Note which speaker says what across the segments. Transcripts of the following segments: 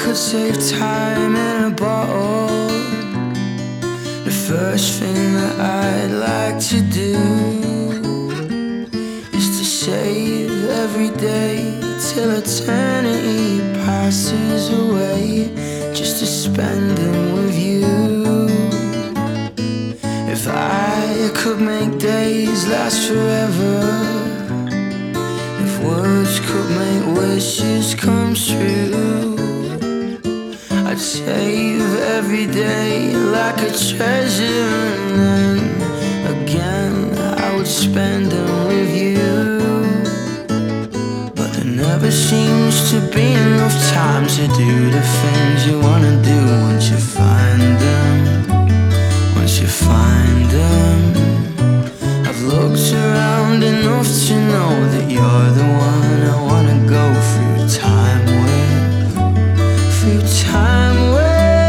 Speaker 1: could save time in a bottle, the first thing that I'd like to do is to save every day till eternity passes away, just to spend them with you. If I could make days last forever, if words could make wishes come true, I'd save every day like a treasure, and then again I would spend them with you. But there never seems to be enough time to do the things you wanna do once you find them. Once you find them, I've looked around enough to know that you're the one I wanna go through time with, through time with.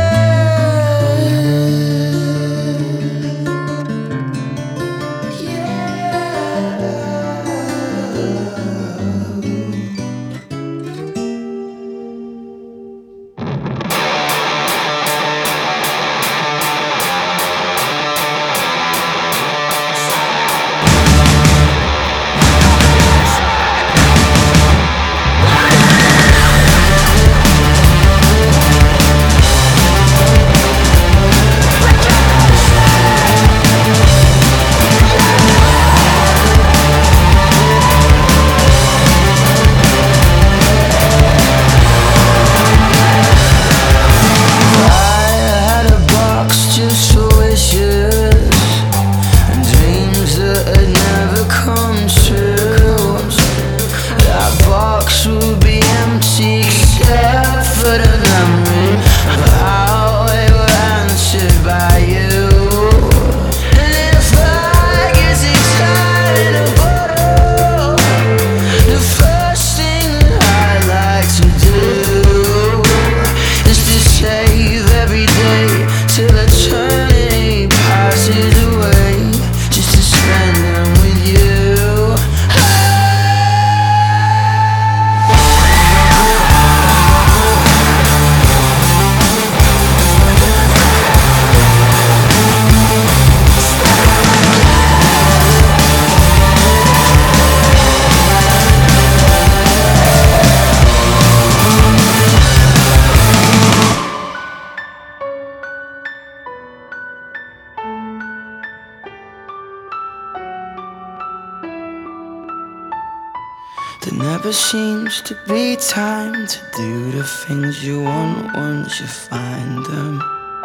Speaker 1: There never seems to be time to do the things you want once you find them.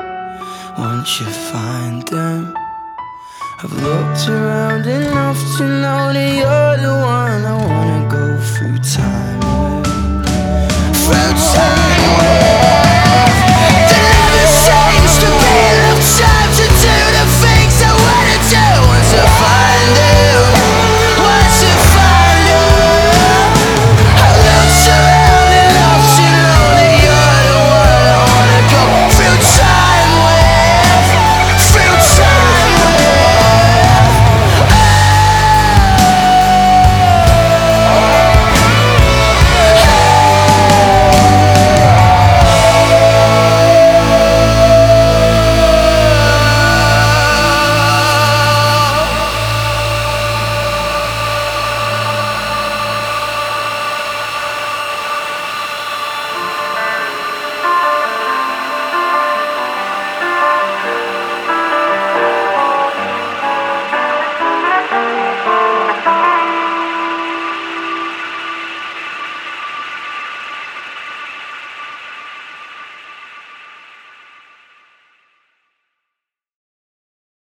Speaker 1: Once you find them, I've looked around enough to know that you're the one I wanna go through time with, through time with.